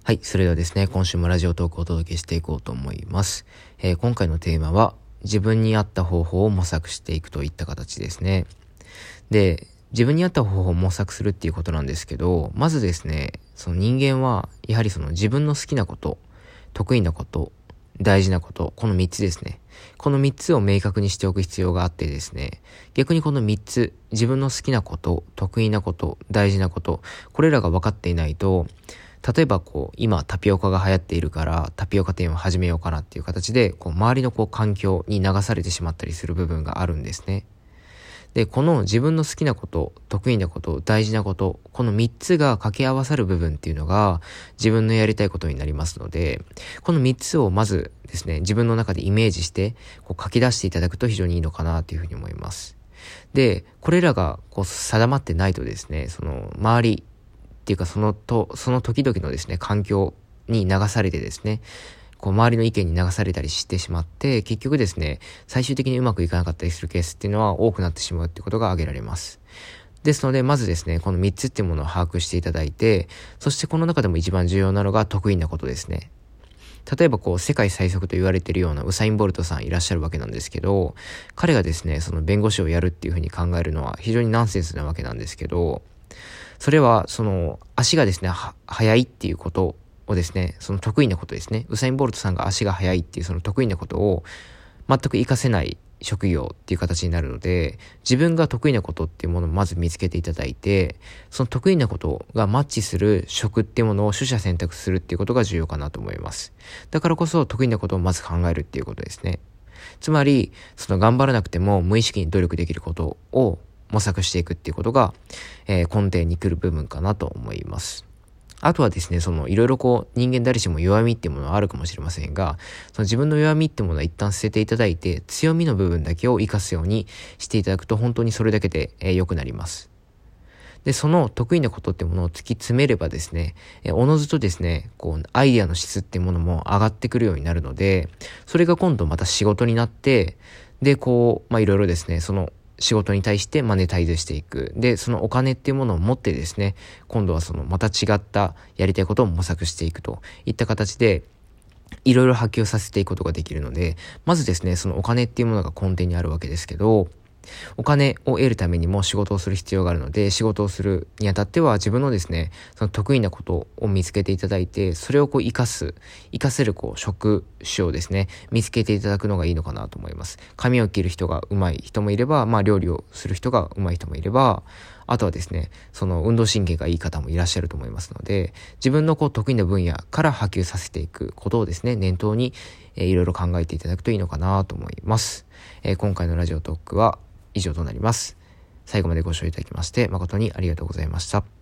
はい、それではですね、今週もラジオトークをお届けしていこうと思います。今回のテーマは、自分に合った方法を模索していくといった形ですね。で、自分に合った方法を模索するっていうことなんですけど、まずですね、その人間は、やはりその自分の好きなこと、得意なこと、大事なこと、この3つですね。この3つを明確にしておく必要があってですね、逆にこの3つ、自分の好きなこと、得意なこと、大事なこと、これらが分かっていないと、例えば今タピオカが流行っているからタピオカ店を始めようかなっていう形で、周りの環境に流されてしまったりする部分があるんですね。で、この自分の好きなこと、得意なこと、大事なこと、この3つが掛け合わさる部分っていうのが自分のやりたいことになりますので、この3つをまずですね、自分の中でイメージして書き出していただくと非常にいいのかなというふうに思います。で、これらが定まってないとですね、その周りっていうかその時々のですね、環境に流されてですね、周りの意見に流されたりしてしまって、結局ですね、最終的にうまくいかなかったりするケースっていうのは多くなってしまうっていうことが挙げられます。ですので、まずですね、この3つっていうものを把握していただいて、そしてこの中でも一番重要なのが得意なことですね。例えば世界最速と言われているようなウサイン・ボルトさんいらっしゃるわけなんですけど、彼がですね、その弁護士をやるっていうふうに考えるのは非常にナンセンスなわけなんですけど、それは足がですね、速いっていうことをですね、その得意なことですね。ウサイン・ボルトさんが足が速いっていうその得意なことを全く活かせない職業っていう形になるので、自分が得意なことっていうものをまず見つけていただいて、その得意なことがマッチする職っていうものを取捨選択するっていうことが重要かなと思います。だからこそ得意なことをまず考えるっていうことですね。つまり、頑張らなくても無意識に努力できることを模索していくっていうことが、根底に来る部分かなと思います。あとはですね、いろいろ人間誰しも弱みっていうものはあるかもしれませんが、その自分の弱みっていうものは一旦捨てていただいて、強みの部分だけを活かすようにしていただくと本当にそれだけで良くなります。で、その得意なことっていうものを突き詰めればですね、おのずとですね、アイデアの質っていうものも上がってくるようになるので、それが今度また仕事になって、で、いろいろですね、その仕事に対してマネタイズしていく。で、そのお金っていうものを持ってですね、今度はまた違ったやりたいことを模索していくといった形で、いろいろ波及させていくことができるので、まずですね、そのお金っていうものが根底にあるわけですけど、お金を得るためにも仕事をする必要があるので、仕事をするにあたっては自分のですね、その得意なことを見つけていただいて、それを活かせる職種をですね、見つけていただくのがいいのかなと思います。髪を切る人が上手い人もいれば、料理をする人が上手い人もいれば、あとはですね、運動神経がいい方もいらっしゃると思いますので、自分の得意な分野から波及させていくことをですね、念頭にいろいろ考えていただくといいのかなと思います。今回のラジオトークは以上となります。最後までご視聴いただきまして誠にありがとうございました。